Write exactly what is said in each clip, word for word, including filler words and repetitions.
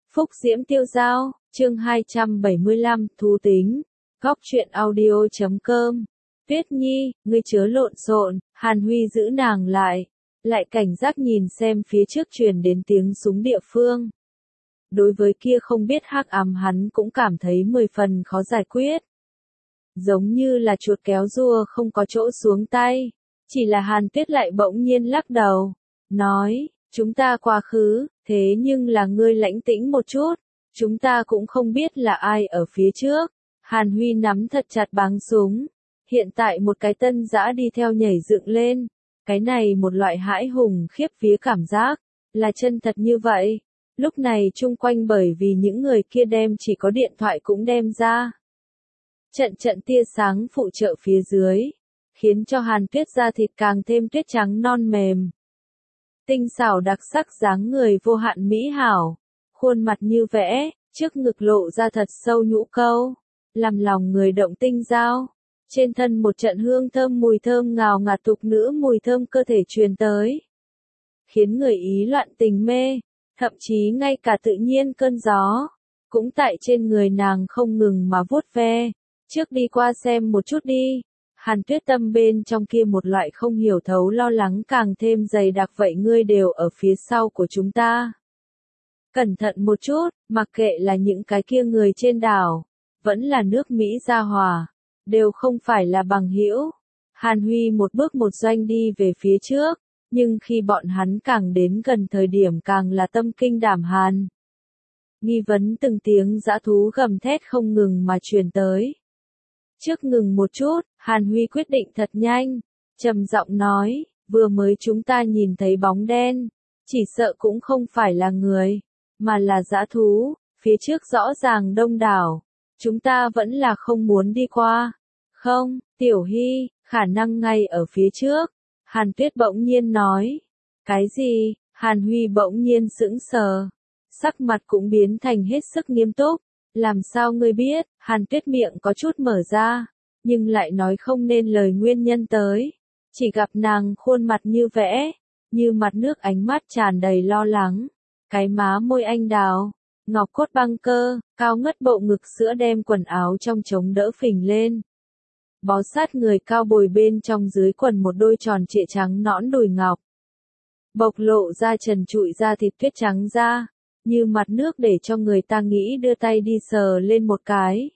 Phúc Diễm Tiêu Dao, chương hai trăm bảy mươi lăm, thú tính. Góc truyện audio chấm com. Tuyết Nhi, ngươi chớ lộn xộn. Hàn Huy giữ nàng lại, lại cảnh giác nhìn xem phía trước truyền đến tiếng súng địa phương. Đối với kia không biết hắc ám hắn cũng cảm thấy mười phần khó giải quyết. Giống như là chuột kéo rua không có chỗ xuống tay. Chỉ là Hàn Tuyết lại bỗng nhiên lắc đầu, nói, chúng ta quá khứ, thế nhưng là ngươi lãnh tĩnh một chút, chúng ta cũng không biết là ai ở phía trước. Hàn Huy nắm thật chặt báng súng, hiện tại một cái tân dã đi theo nhảy dựng lên, cái này một loại hãi hùng khiếp vía cảm giác, là chân thật như vậy. Lúc này chung quanh bởi vì những người kia đem chỉ có điện thoại cũng đem ra. Trận trận tia sáng phụ trợ phía dưới, khiến cho Hàn Tuyết da thịt càng thêm tuyết trắng non mềm. Tinh xảo đặc sắc dáng người vô hạn mỹ hảo, khuôn mặt như vẽ, trước ngực lộ ra thật sâu nhũ câu, làm lòng người động tinh dao. Trên thân một trận hương thơm mùi thơm ngào ngạt tục nữ mùi thơm cơ thể truyền tới, khiến người ý loạn tình mê, thậm chí ngay cả tự nhiên cơn gió, cũng tại trên người nàng không ngừng mà vuốt ve. Trước đi qua xem một chút đi. Hàn Tuyết tâm bên trong kia một loại không hiểu thấu lo lắng càng thêm dày đặc, vậy ngươi đều ở phía sau của chúng ta. Cẩn thận một chút, mặc kệ là những cái kia người trên đảo, vẫn là nước Mỹ gia hòa, đều không phải là bằng hữu. Hàn Huy một bước một doanh đi về phía trước, nhưng khi bọn hắn càng đến gần thời điểm càng là tâm kinh đảm hàn. Nghi vấn từng tiếng dã thú gầm thét không ngừng mà truyền tới. Trước ngừng một chút, Hàn Huy quyết định thật nhanh, trầm giọng nói, vừa mới chúng ta nhìn thấy bóng đen, chỉ sợ cũng không phải là người, mà là dã thú, phía trước rõ ràng đông đảo, chúng ta vẫn là không muốn đi qua. Không, Tiểu Hy, khả năng ngay ở phía trước. Hàn Tuyết bỗng nhiên nói. Cái gì? Hàn Huy bỗng nhiên sững sờ, sắc mặt cũng biến thành hết sức nghiêm túc. Làm sao ngươi biết? Hàn Tuyết miệng có chút mở ra, nhưng lại nói không nên lời nguyên nhân tới. Chỉ gặp nàng khuôn mặt như vẽ, như mặt nước, ánh mắt tràn đầy lo lắng. Cái má môi anh đào, ngọc cốt băng cơ, cao ngất bộ ngực sữa đem quần áo trong chống đỡ phình lên. Bó sát người cao bồi bên trong dưới quần một đôi tròn trịa trắng nõn đùi ngọc. Bộc lộ ra trần trụi da thịt tuyết trắng da, như mặt nước để cho người ta nghĩ đưa tay đi sờ lên một cái.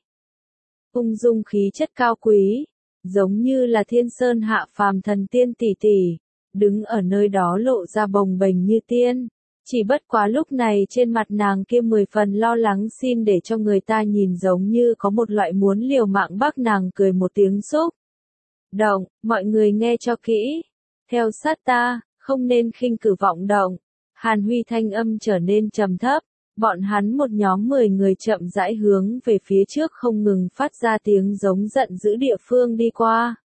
Ung dung khí chất cao quý, giống như là thiên sơn hạ phàm thần tiên tỷ tỷ, đứng ở nơi đó lộ ra bồng bềnh như tiên. Chỉ bất quá lúc này trên mặt nàng kia mười phần lo lắng, xin để cho người ta nhìn giống như có một loại muốn liều mạng bắt nàng cười một tiếng xúc động, mọi người nghe cho kỹ. Theo sát ta, không nên khinh cử vọng động. Hàn Huy thanh âm trở nên trầm thấp, bọn hắn một nhóm mười người chậm rãi hướng về phía trước không ngừng phát ra tiếng giống giận dữ địa phương đi qua.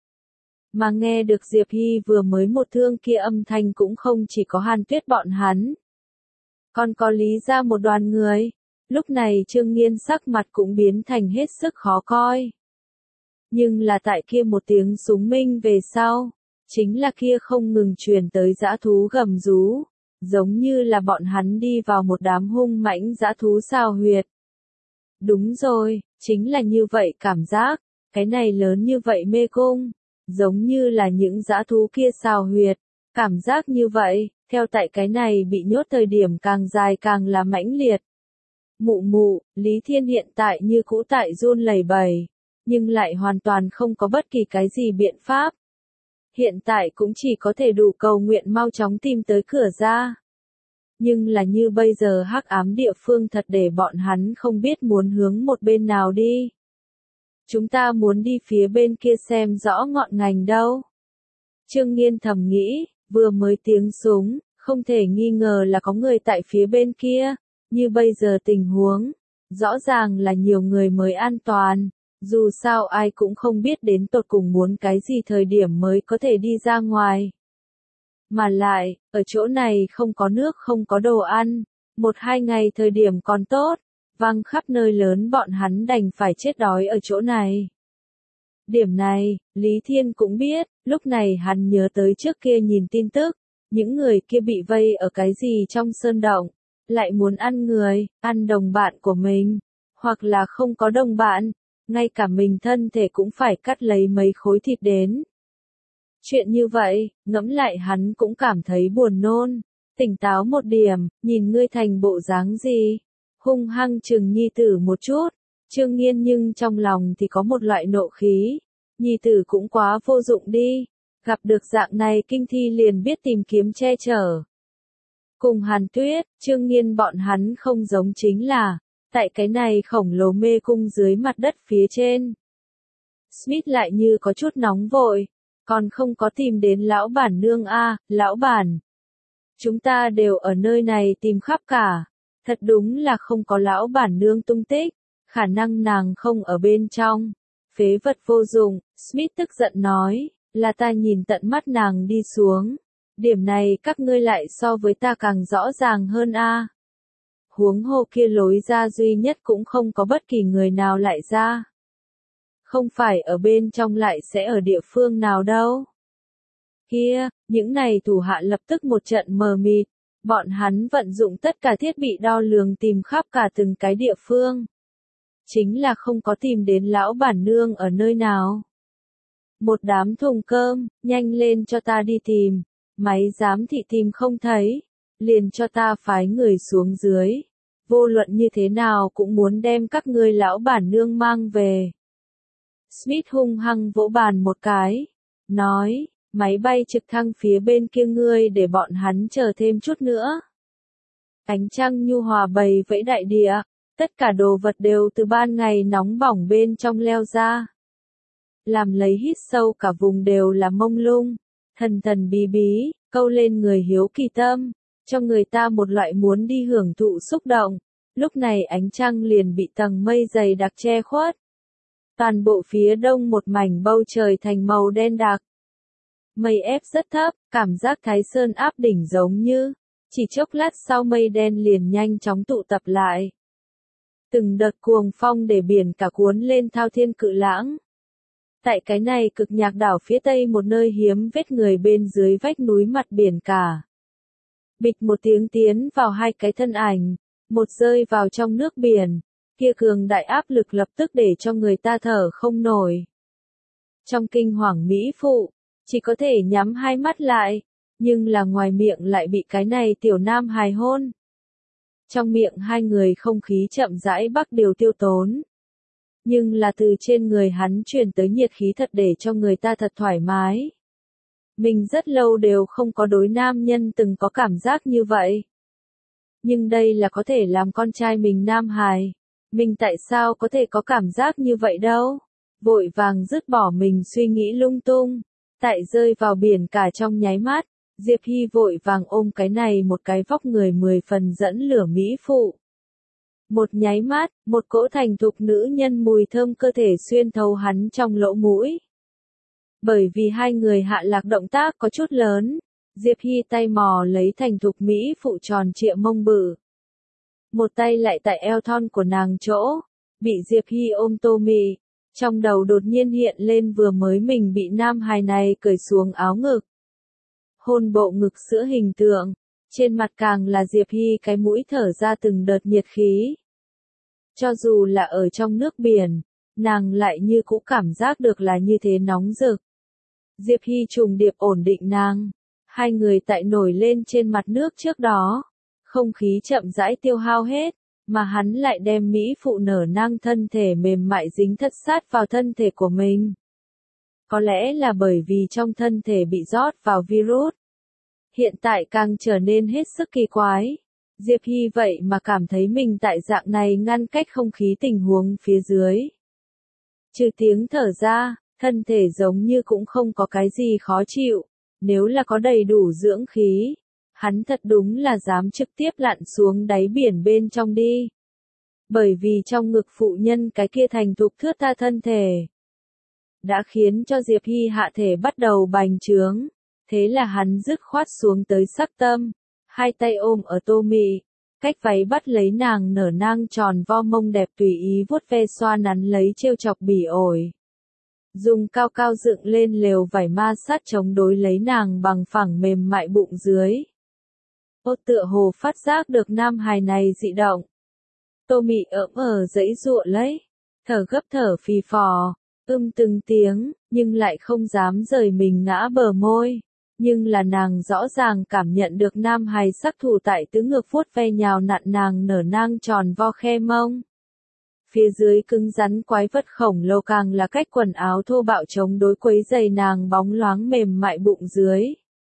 Mà nghe được Diệp Hy vừa mới một thương kia âm thanh cũng không chỉ có Hàn Tuyết bọn hắn, còn có Lý ra một đoàn người. Lúc này Trương Nghiên sắc mặt cũng biến thành hết sức khó coi. Nhưng là tại kia một tiếng súng minh về sau, chính là kia không ngừng truyền tới dã thú gầm rú, giống như là bọn hắn đi vào một đám hung mãnh dã thú xào huyệt. Đúng rồi, chính là như vậy cảm giác, cái này lớn như vậy mê cung, giống như là những dã thú kia xào huyệt, cảm giác như vậy. Theo tại cái này bị nhốt thời điểm càng dài càng là mãnh liệt. Mụ mụ, Lý Thiên hiện tại như cũ tại run lẩy bẩy, nhưng lại hoàn toàn không có bất kỳ cái gì biện pháp. Hiện tại cũng chỉ có thể đủ cầu nguyện mau chóng tìm tới cửa ra. Nhưng là như bây giờ hắc ám địa phương thật để bọn hắn không biết muốn hướng một bên nào đi. Chúng ta muốn đi phía bên kia xem rõ ngọn ngành đâu. Trương Nghiên thầm nghĩ. Vừa mới tiếng súng, không thể nghi ngờ là có người tại phía bên kia, như bây giờ tình huống, rõ ràng là nhiều người mới an toàn, dù sao ai cũng không biết đến tột cùng muốn cái gì thời điểm mới có thể đi ra ngoài. Mà lại, ở chỗ này không có nước không có đồ ăn, một hai ngày thời điểm còn tốt, văng khắp nơi lớn bọn hắn đành phải chết đói ở chỗ này. Điểm này, Lý Thiên cũng biết, lúc này hắn nhớ tới trước kia nhìn tin tức, những người kia bị vây ở cái gì trong sơn động, lại muốn ăn người, ăn đồng bạn của mình, hoặc là không có đồng bạn, ngay cả mình thân thể cũng phải cắt lấy mấy khối thịt đến. Chuyện như vậy, ngẫm lại hắn cũng cảm thấy buồn nôn. Tỉnh táo một điểm, nhìn ngươi thành bộ dáng gì? Hung hăng chừng nhi tử một chút. Trương Nghiên nhưng trong lòng thì có một loại nộ khí. Nhi tử cũng quá vô dụng đi. Gặp được dạng này kinh thi liền biết tìm kiếm che chở. Cùng Hàn Tuyết, Trương Nghiên bọn hắn không giống chính là, tại cái này khổng lồ mê cung dưới mặt đất phía trên. Smith lại như có chút nóng vội. Còn không có tìm đến lão bản nương a, lão bản. Chúng ta đều ở nơi này tìm khắp cả. Thật đúng là không có lão bản nương tung tích. Khả năng nàng không ở bên trong. Phế vật vô dụng, Smith tức giận nói, là ta nhìn tận mắt nàng đi xuống. Điểm này các ngươi lại so với ta càng rõ ràng hơn a. Huống hồ kia lối ra duy nhất cũng không có bất kỳ người nào lại ra. Không phải ở bên trong lại sẽ ở địa phương nào đâu. Kia, những này thủ hạ lập tức một trận mờ mịt, bọn hắn vận dụng tất cả thiết bị đo lường tìm khắp cả từng cái địa phương. Chính là không có tìm đến lão bản nương ở nơi nào. Một đám thùng cơm, nhanh lên cho ta đi tìm, máy giám thị tìm không thấy, liền cho ta phái người xuống dưới. Vô luận như thế nào cũng muốn đem các ngươi lão bản nương mang về. Smith hung hăng vỗ bàn một cái, nói, máy bay trực thăng phía bên kia ngươi để bọn hắn chờ thêm chút nữa. Ánh trăng nhu hòa bầy vẫy đại địa, tất cả đồ vật đều từ ban ngày nóng bỏng bên trong leo ra. Làm lấy hít sâu cả vùng đều là mông lung, thần thần bí bí, câu lên người hiếu kỳ tâm, cho người ta một loại muốn đi hưởng thụ xúc động. Lúc này ánh trăng liền bị tầng mây dày đặc che khuất. Toàn bộ phía đông một mảnh bầu trời thành màu đen đặc. Mây ép rất thấp, cảm giác Thái Sơn áp đỉnh giống như, chỉ chốc lát sau mây đen liền nhanh chóng tụ tập lại. Từng đợt cuồng phong để biển cả cuốn lên thao thiên cự lãng. Tại cái này cực nhạc đảo phía tây một nơi hiếm vết người bên dưới vách núi mặt biển cả. Bịch một tiếng tiến vào hai cái thân ảnh, một rơi vào trong nước biển. Kia cường đại áp lực lập tức để cho người ta thở không nổi. Trong kinh hoàng mỹ phụ, chỉ có thể nhắm hai mắt lại, nhưng là ngoài miệng lại bị cái này tiểu nam hài hôn. Trong miệng hai người không khí chậm rãi bắc điều tiêu tốn. Nhưng là từ trên người hắn truyền tới nhiệt khí thật để cho người ta thật thoải mái. Mình rất lâu đều không có đối nam nhân từng có cảm giác như vậy. Nhưng đây là có thể làm con trai mình nam hài. Mình tại sao có thể có cảm giác như vậy đâu? Vội vàng dứt bỏ mình suy nghĩ lung tung. Tại rơi vào biển cả trong nháy mắt, Diệp Hy vội vàng ôm cái này một cái vóc người mười phần dẫn lửa mỹ phụ. Một nháy mắt, một cỗ thành thục nữ nhân mùi thơm cơ thể xuyên thấu hắn trong lỗ mũi. Bởi vì hai người hạ lạc động tác có chút lớn, Diệp Hy tay mò lấy thành thục mỹ phụ tròn trịa mông bự. Một tay lại tại eo thon của nàng chỗ, bị Diệp Hy ôm tô mị, trong đầu đột nhiên hiện lên vừa mới mình bị nam hài này cởi xuống áo ngực. Hôn bộ ngực sữa hình tượng, trên mặt càng là Diệp Hy cái mũi thở ra từng đợt nhiệt khí. Cho dù là ở trong nước biển, nàng lại như cũ cảm giác được là như thế nóng rực. Diệp Hy trùng điệp ổn định nàng, hai người tại nổi lên trên mặt nước trước đó. Không khí chậm rãi tiêu hao hết, mà hắn lại đem mỹ phụ nở nang thân thể mềm mại dính thất sát vào thân thể của mình. Có lẽ là bởi vì trong thân thể bị rót vào virus. Hiện tại càng trở nên hết sức kỳ quái. Diệp Hy vậy mà cảm thấy mình tại dạng này ngăn cách không khí tình huống phía dưới. Trừ tiếng thở ra, thân thể giống như cũng không có cái gì khó chịu, nếu là có đầy đủ dưỡng khí. Hắn thật đúng là dám trực tiếp lặn xuống đáy biển bên trong đi. Bởi vì trong ngực phụ nhân cái kia thành thục thướt tha thân thể, đã khiến cho Diệp Hy hạ thể bắt đầu bành trướng. Thế là hắn dứt khoát xuống tới sắc tâm, hai tay ôm ở tô mị, cách váy bắt lấy nàng nở nang tròn vo mông đẹp tùy ý vuốt ve xoa nắn lấy trêu chọc bỉ ổi. Dùng cao cao dựng lên lều vải ma sát chống đối lấy nàng bằng phẳng mềm mại bụng dưới. Ô tựa hồ phát giác được nam hài này dị động. Tô Mị ỡm ở giãy giụa lấy, thở gấp thở phì phò, ưm từng tiếng, nhưng lại không dám rời mình ngã bờ môi. Nhưng là nàng rõ ràng cảm nhận được nam hài sắc thủ tại tứ ngược vuốt ve nhào nặn nàng nở nang tròn vo khe mông. Phía dưới cứng rắn quái vật khổng lồ càng là cách quần áo thô bạo chống đối quấy giày nàng bóng loáng mềm mại bụng dưới.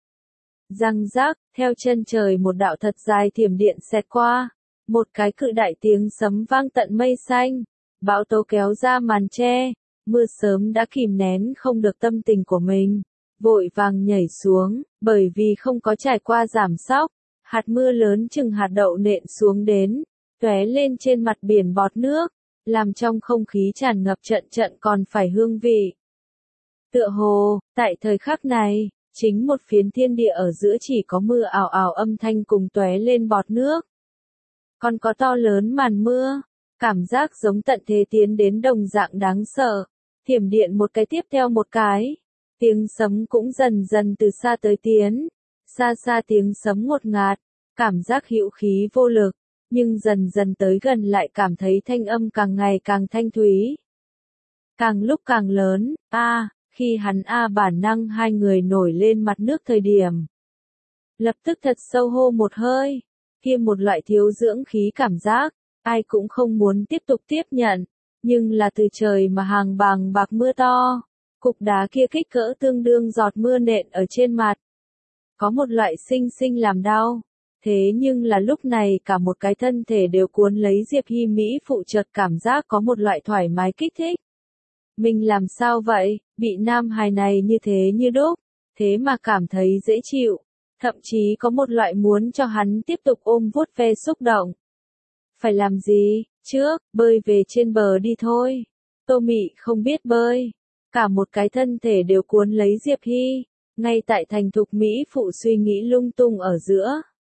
Răng rác, theo chân trời một đạo thật dài thiểm điện xẹt qua, một cái cự đại tiếng sấm vang tận mây xanh, bão tố kéo ra màn che, mưa sớm đã kìm nén không được tâm tình của mình, vội vàng nhảy xuống, bởi vì không có trải qua giảm sóc, hạt mưa lớn chừng hạt đậu nện xuống đến, tóe lên trên mặt biển bọt nước, làm trong không khí tràn ngập trận trận còn phải hương vị. Tựa hồ, tại thời khắc này, chính một phiến thiên địa ở giữa chỉ có mưa ào ào âm thanh cùng tóe lên bọt nước. Còn có to lớn màn mưa, cảm giác giống tận thế tiến đến đồng dạng đáng sợ, thiểm điện một cái tiếp theo một cái, tiếng sấm cũng dần dần từ xa tới tiến, xa xa tiếng sấm ngột ngạt, cảm giác hữu khí vô lực, nhưng dần dần tới gần lại cảm thấy thanh âm càng ngày càng thanh thúy. Càng lúc càng lớn, a à, khi hắn a à bản năng hai người nổi lên mặt nước thời điểm. Lập tức thật sâu hô một hơi, kia một loại thiếu dưỡng khí cảm giác, ai cũng không muốn tiếp tục tiếp nhận, nhưng là từ trời mà hàng bàng bạc mưa to, cục đá kia kích cỡ tương đương giọt mưa nện ở trên mặt. Có một loại sinh sinh làm đau. Thế nhưng là lúc này cả một cái thân thể đều cuốn lấy Diệp Hy Mỹ phụ chợt cảm giác có một loại thoải mái kích thích. Mình làm sao vậy, bị nam hài này như thế như đúc, thế mà cảm thấy dễ chịu, thậm chí có một loại muốn cho hắn tiếp tục ôm vuốt ve xúc động. Phải làm gì, trước, bơi về trên bờ đi thôi. Tô Mị không biết bơi, cả một cái thân thể đều cuốn lấy Diệp Hy, ngay tại thành thục Mỹ phụ suy nghĩ lung tung ở giữa.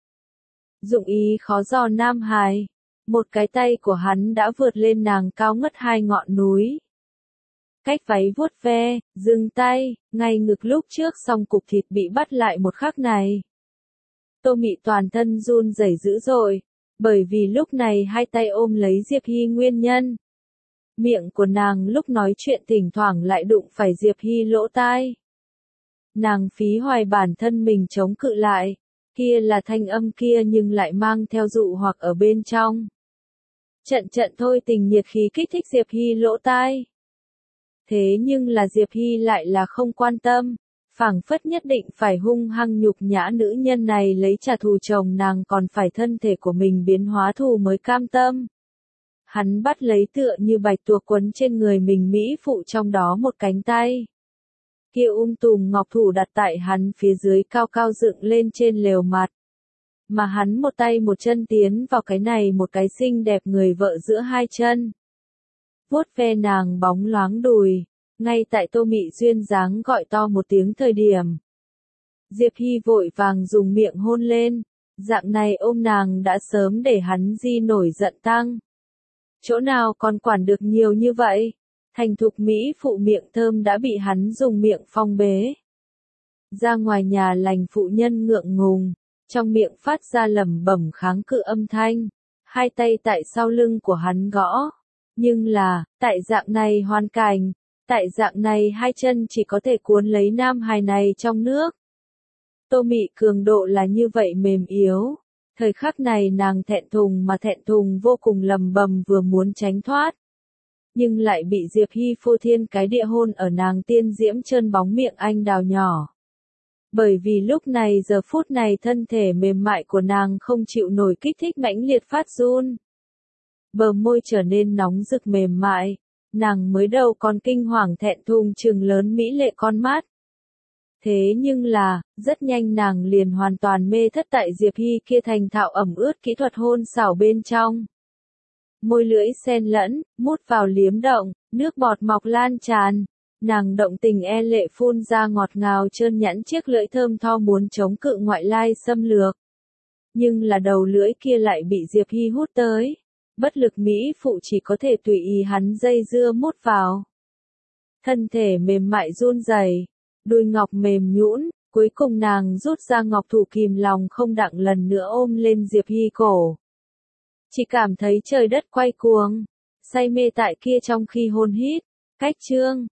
Dụng ý khó dò nam hài, một cái tay của hắn đã vượt lên nàng cao ngất hai ngọn núi. Cách váy vuốt ve, dừng tay, ngay ngực lúc trước song cục thịt bị bắt lại một khắc này. Tô Mị toàn thân run rẩy dữ dội, bởi vì lúc này hai tay ôm lấy Diệp Hy nguyên nhân. Miệng của nàng lúc nói chuyện thỉnh thoảng lại đụng phải Diệp Hy lỗ tai. Nàng phí hoài bản thân mình chống cự lại. Kia là thanh âm kia nhưng lại mang theo dụ hoặc ở bên trong. Trận trận thôi tình nhiệt khí kích thích Diệp Hy lỗ tai. Thế nhưng là Diệp Hy lại là không quan tâm, phảng phất nhất định phải hung hăng nhục nhã nữ nhân này lấy trả thù chồng nàng còn phải thân thể của mình biến hóa thù mới cam tâm. Hắn bắt lấy tựa như bạch tuộc quấn trên người mình Mỹ phụ trong đó một cánh tay. Kia ung tùm ngọc thủ đặt tại hắn phía dưới cao cao dựng lên trên lều mặt. Mà hắn một tay một chân tiến vào cái này một cái xinh đẹp người vợ giữa hai chân. Vuốt ve nàng bóng loáng đùi, ngay tại Tô Mị duyên dáng gọi to một tiếng thời điểm. Diệp Hy vội vàng dùng miệng hôn lên, dạng này ôm nàng đã sớm để hắn di nổi giận tăng. Chỗ nào còn quản được nhiều như vậy? Thành thục Mỹ phụ miệng thơm đã bị hắn dùng miệng phong bế. Ra ngoài nhà lành phụ nhân ngượng ngùng, trong miệng phát ra lẩm bẩm kháng cự âm thanh, hai tay tại sau lưng của hắn gõ. Nhưng là, tại dạng này hoàn cảnh, tại dạng này hai chân chỉ có thể cuốn lấy nam hài này trong nước. Tô Mị cường độ là như vậy mềm yếu. Thời khắc này nàng thẹn thùng mà thẹn thùng vô cùng lầm bầm vừa muốn tránh thoát. Nhưng lại bị Diệp Hy phô thiên cái địa hôn ở nàng tiên diễm trơn bóng miệng anh đào nhỏ. Bởi vì lúc này giờ phút này thân thể mềm mại của nàng không chịu nổi kích thích mãnh liệt phát run. Bờ môi trở nên nóng rực mềm mại, nàng mới đầu còn kinh hoàng thẹn thùng trừng lớn mỹ lệ con mắt. Thế nhưng là, rất nhanh nàng liền hoàn toàn mê thất tại Diệp Hy kia thành thạo ẩm ướt kỹ thuật hôn xảo bên trong. Môi lưỡi xen lẫn, mút vào liếm động, nước bọt mọc lan tràn. Nàng động tình e lệ phun ra ngọt ngào trơn nhẵn chiếc lưỡi thơm tho muốn chống cự ngoại lai xâm lược. Nhưng là đầu lưỡi kia lại bị Diệp Hy hút tới. Bất lực Mỹ phụ chỉ có thể tùy ý hắn dây dưa mút vào. Thân thể mềm mại run rẩy, đùi ngọc mềm nhũn, Cuối cùng nàng rút ra ngọc thủ kìm lòng không đặng lần nữa ôm lên Diệp Hy cổ. Chỉ cảm thấy trời đất quay cuồng, say mê tại kia trong khi hôn hít. Cách chương